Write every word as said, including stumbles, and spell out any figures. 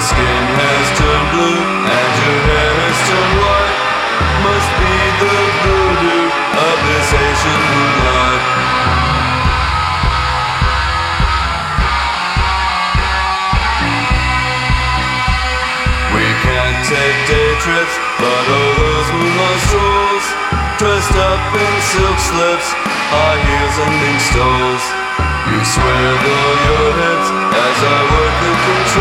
skin has turned blue and your hair has turned white. Must be the voodoo of this Asian moonlight. We can't take day trips, but all those moonlight strolls, dressed up in silk slips, high heels and mink stoles. You swear though your hips as I work the control.